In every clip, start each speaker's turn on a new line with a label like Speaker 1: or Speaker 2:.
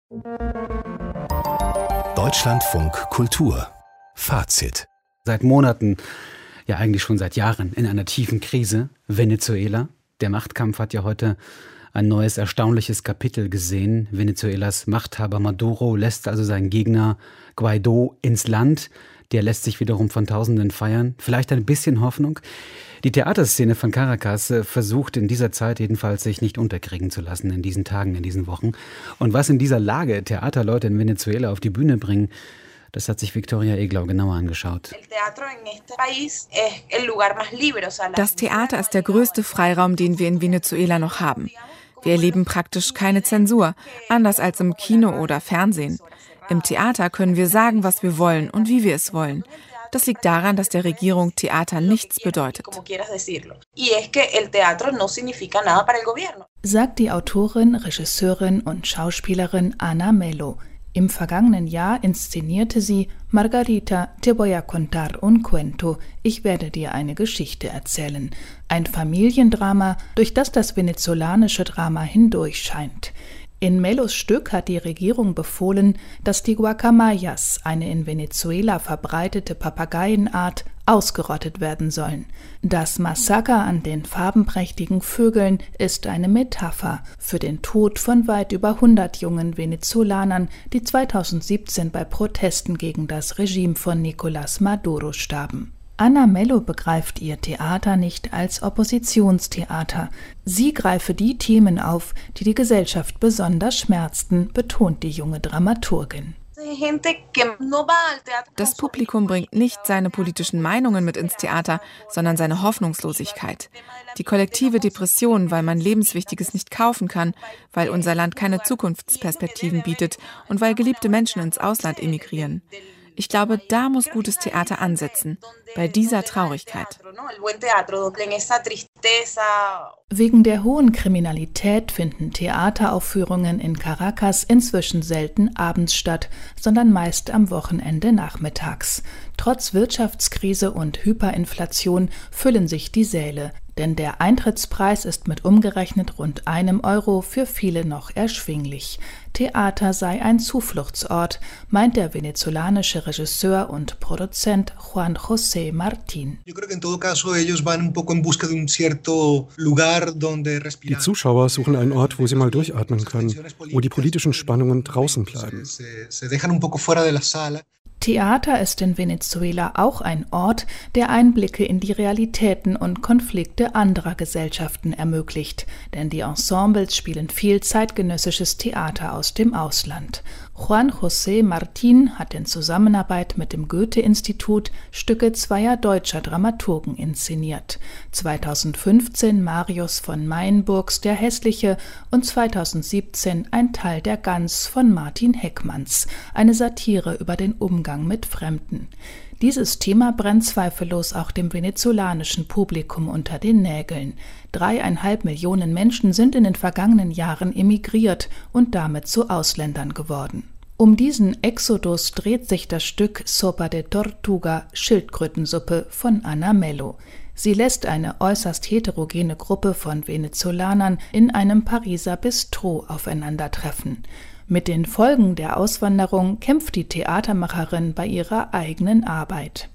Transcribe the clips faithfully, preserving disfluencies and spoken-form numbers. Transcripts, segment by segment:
Speaker 1: Deutschlandfunk Kultur. Fazit.
Speaker 2: Seit Monaten, ja eigentlich schon seit Jahren, in einer tiefen Krise. Venezuela. Der Machtkampf hat ja heute ein neues, erstaunliches Kapitel gesehen. Venezuelas Machthaber Maduro lässt also seinen Gegner Guaidó ins Land. Der lässt sich wiederum von Tausenden feiern. Vielleicht ein bisschen Hoffnung. Die Theaterszene von Caracas versucht in dieser Zeit jedenfalls, sich nicht unterkriegen zu lassen in diesen Tagen, in diesen Wochen. Und was in dieser Lage Theaterleute in Venezuela auf die Bühne bringen, das hat sich Viktoria Eglau genauer angeschaut.
Speaker 3: Das Theater ist der größte Freiraum, den wir in Venezuela noch haben. Wir erleben praktisch keine Zensur, anders als im Kino oder Fernsehen. Im Theater können wir sagen, was wir wollen und wie wir es wollen. Das liegt daran, dass der Regierung Theater nichts bedeutet.
Speaker 4: Sagt die Autorin, Regisseurin und Schauspielerin Ana Melo. Im vergangenen Jahr inszenierte sie Margarita, te voy a contar un cuento, ich werde dir eine Geschichte erzählen. Ein Familiendrama, durch das das venezolanische Drama hindurch scheint. In Melos Stück hat die Regierung befohlen, dass die Guacamayas, eine in Venezuela verbreitete Papageienart, ausgerottet werden sollen. Das Massaker an den farbenprächtigen Vögeln ist eine Metapher für den Tod von weit über hundert jungen Venezolanern, die zweitausendsiebzehn bei Protesten gegen das Regime von Nicolás Maduro starben. Ana Melo begreift ihr Theater nicht als Oppositionstheater. Sie greife die Themen auf, die die Gesellschaft besonders schmerzten, betont die junge Dramaturgin.
Speaker 3: Das Publikum bringt nicht seine politischen Meinungen mit ins Theater, sondern seine Hoffnungslosigkeit. Die kollektive Depression, weil man Lebenswichtiges nicht kaufen kann, weil unser Land keine Zukunftsperspektiven bietet und weil geliebte Menschen ins Ausland emigrieren. Ich glaube, da muss gutes Theater ansetzen, bei dieser Traurigkeit.
Speaker 4: Wegen der hohen Kriminalität finden Theateraufführungen in Caracas inzwischen selten abends statt, sondern meist am Wochenende nachmittags. Trotz Wirtschaftskrise und Hyperinflation füllen sich die Säle, denn der Eintrittspreis ist mit umgerechnet rund einem Euro für viele noch erschwinglich. Theater sei ein Zufluchtsort, meint der venezolanische Regisseur und Produzent Juan José Martín.
Speaker 5: Die Zuschauer suchen einen Ort, wo sie mal durchatmen können, wo die politischen Spannungen draußen bleiben.
Speaker 4: Theater ist in Venezuela auch ein Ort, der Einblicke in die Realitäten und Konflikte anderer Gesellschaften ermöglicht, denn die Ensembles spielen viel zeitgenössisches Theater aus dem Ausland. Juan José Martín hat in Zusammenarbeit mit dem Goethe-Institut Stücke zweier deutscher Dramaturgen inszeniert. zweitausendfünfzehn Marius von Mayenburgs Der Hässliche und zweitausendsiebzehn Ein Teil der Gans von Martin Heckmanns, eine Satire über den Umgang mit Fremden. Dieses Thema brennt zweifellos auch dem venezolanischen Publikum unter den Nägeln. Dreieinhalb Millionen Menschen sind in den vergangenen Jahren emigriert und damit zu Ausländern geworden. Um diesen Exodus dreht sich das Stück Sopa de Tortuga, Schildkrötensuppe von Ana Melo. Sie lässt eine äußerst heterogene Gruppe von Venezolanern in einem Pariser Bistro aufeinandertreffen. Mit den Folgen der Auswanderung kämpft die Theatermacherin bei ihrer eigenen Arbeit.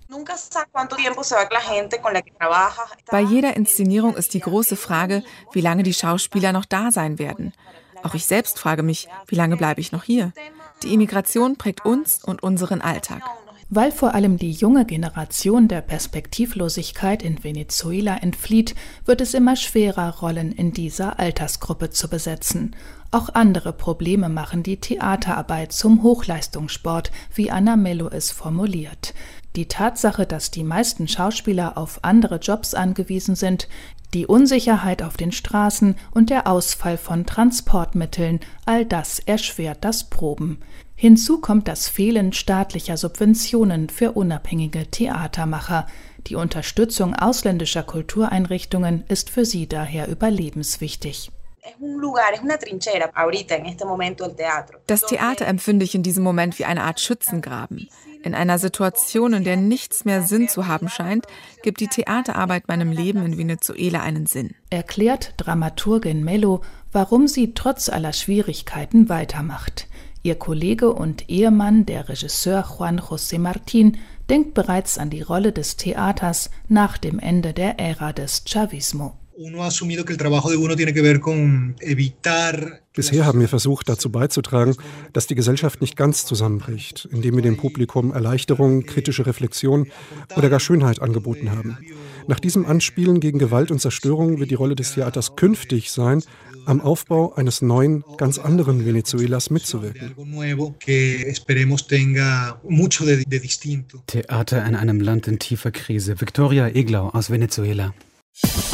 Speaker 3: Bei jeder Inszenierung ist die große Frage, wie lange die Schauspieler noch da sein werden. Auch ich selbst frage mich, wie lange bleibe ich noch hier? Die Immigration prägt uns und unseren Alltag.
Speaker 4: Weil vor allem die junge Generation der Perspektivlosigkeit in Venezuela entflieht, wird es immer schwerer, Rollen in dieser Altersgruppe zu besetzen. Auch andere Probleme machen die Theaterarbeit zum Hochleistungssport, wie Ana Melo es formuliert. Die Tatsache, dass die meisten Schauspieler auf andere Jobs angewiesen sind, die Unsicherheit auf den Straßen und der Ausfall von Transportmitteln, all das erschwert das Proben. Hinzu kommt das Fehlen staatlicher Subventionen für unabhängige Theatermacher. Die Unterstützung ausländischer Kultureinrichtungen ist für sie daher überlebenswichtig.
Speaker 3: Das Theater empfinde ich in diesem Moment wie eine Art Schützengraben. In einer Situation, in der nichts mehr Sinn zu haben scheint, gibt die Theaterarbeit meinem Leben in Venezuela einen Sinn.
Speaker 4: Erklärt Dramaturgin Melo, warum sie trotz aller Schwierigkeiten weitermacht. Ihr Kollege und Ehemann, der Regisseur Juan José Martín, denkt bereits an die Rolle des Theaters nach dem Ende der Ära des Chavismo.
Speaker 5: Bisher haben wir versucht, dazu beizutragen, dass die Gesellschaft nicht ganz zusammenbricht, indem wir dem Publikum Erleichterung, kritische Reflexion oder gar Schönheit angeboten haben. Nach diesem Anspielen gegen Gewalt und Zerstörung wird die Rolle des Theaters künftig sein, am Aufbau eines neuen, ganz anderen Venezuelas mitzuwirken.
Speaker 2: Theater in einem Land in tiefer Krise. Victoria Eglau aus Venezuela.